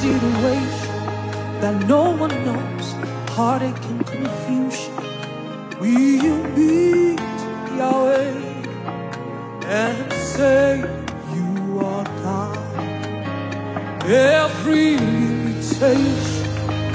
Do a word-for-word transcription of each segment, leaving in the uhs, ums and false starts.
situation that no one knows, heartache and confusion. We'll meet Yahweh and say you are God. Every limitation,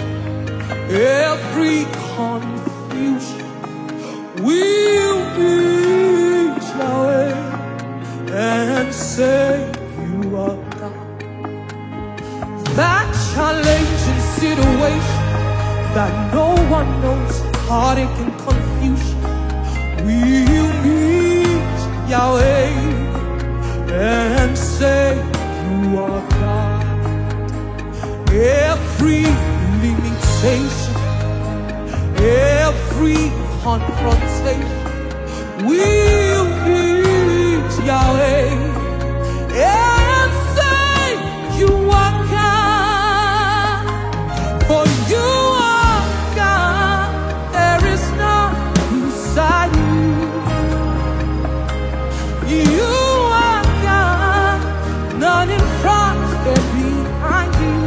every confusion, we'll meet Yahweh and say you are God. That challenging situation that no one knows, heartache and confusion, we'll meet Yahweh and say you are God. Every limitation, every confrontation, we'll meet Yahweh and say you are God. For you are God, there is none beside you. You are God, none in front and behind you.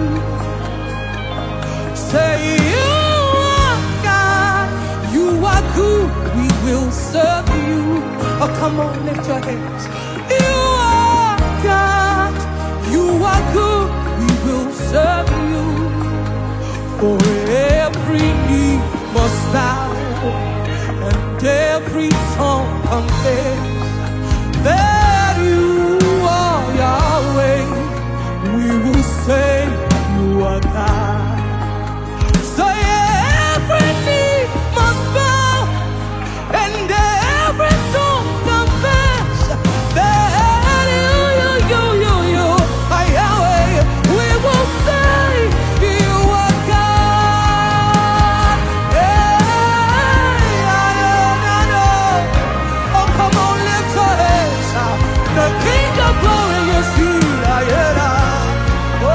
Say you are God, you are good, we will serve you. Oh, come on, lift your hands. You are God, you are good, we will serve you. For every knee must bow and every tongue confess that you are Yahweh. We will say you are God. So every knee must bow and every tongue confess that you, you, you, you, you are Yahweh. We will say you are God. Hey, I know, I know. Oh, come on, lift your hands. The King of Glory is here. Oh,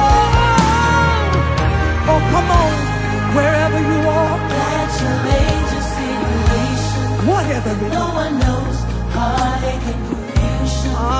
oh, come on, wherever you are. That challenging situation, Whatever it no is. one knows, heartache and confusion. Ah,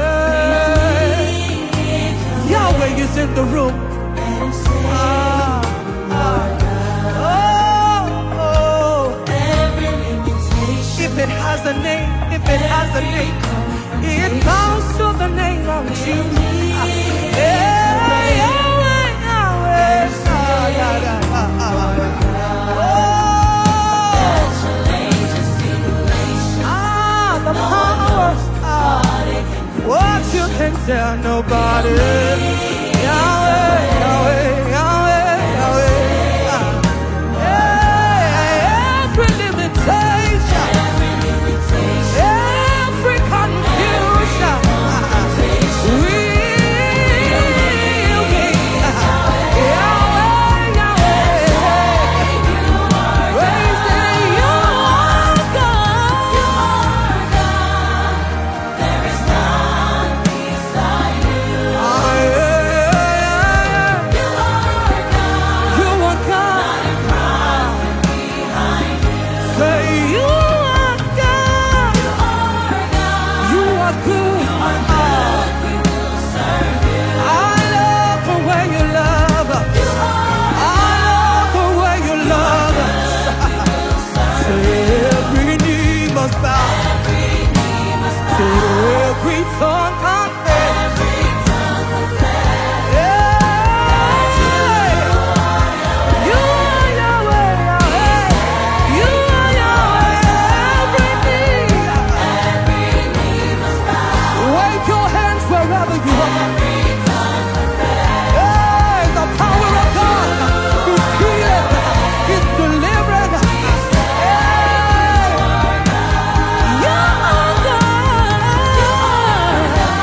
yeah. Yahweh is in the room. And say, Ah, ah. Oh, oh. every limitation, If it has a name, if it has a name, it bows to the name of Jesus. Yeah, Yahweh, Yahweh. Ah, yeah, yeah, ah, ah, ah. that challenging situation, Ah, the power. Ah, heartache and what you can tell nobody. Yahweh, Yahweh, Yahweh, Yahweh. Ah. Yeah, every limitation, every limitation, every confusion, we'll be Yahweh, Yahweh. Praise the you are God. you are God. There is none beside you. Ah, yeah, yeah, yeah. You are God, You are God. not in front and behind you. Say you are God. You are God, You are good. good, we will serve you. I love the way you love us. You are I love the way you love us. Say every knee must bow. every knee must bow, Say every tongue confess. every tongue confess. Yeah. You are Yahweh, Yahweh. You are Yahweh. Every knee. Every knee must bow, Wave your hands wherever you are. every tongue confess. Hey, the power of God is healing, is delivering. Hey, you are God.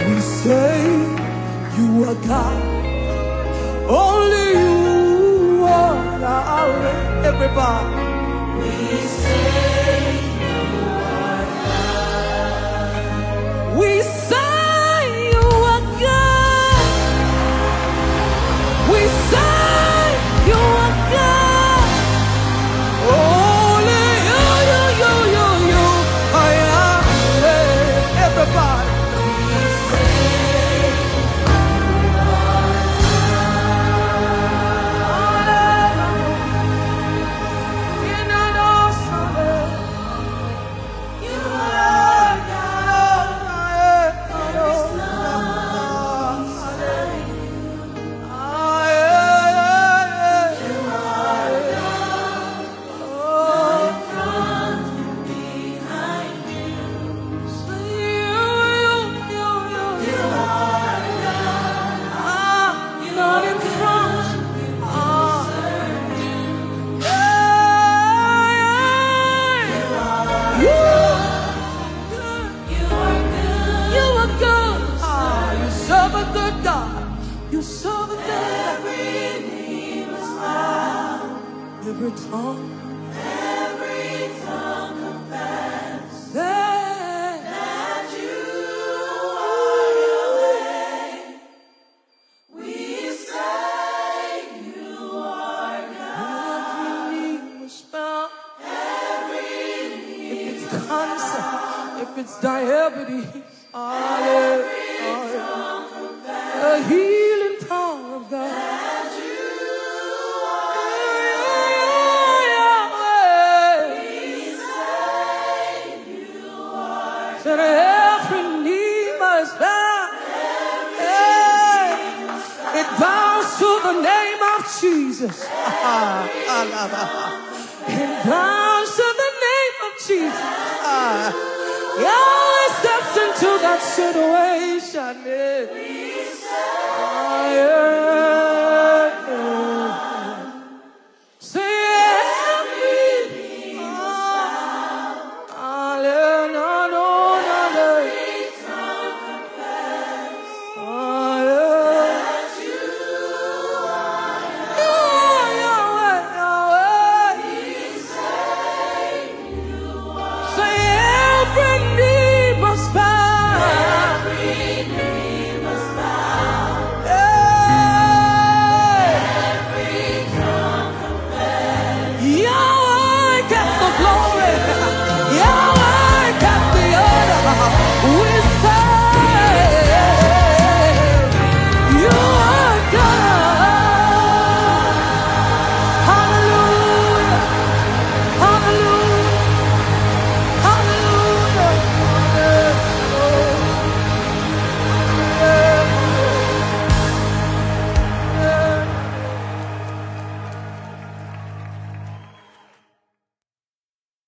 We say you are God. Only you are God. Everybody. We say you are God. We say you are God. We say you are God. Only you, you, you, you, you. I am. Everybody. We say You serve a good. every knee must bow, Every tongue, every tongue confess that that you are Yahweh. We say you are God. every knee must bow. Every If knee it's cancer, if it's diabetes, hallelujah. The healing power of God. that you That every knee must bow. Hey, it bows to the name of Jesus. It bows to the name of Jesus. He always steps into that situation. we say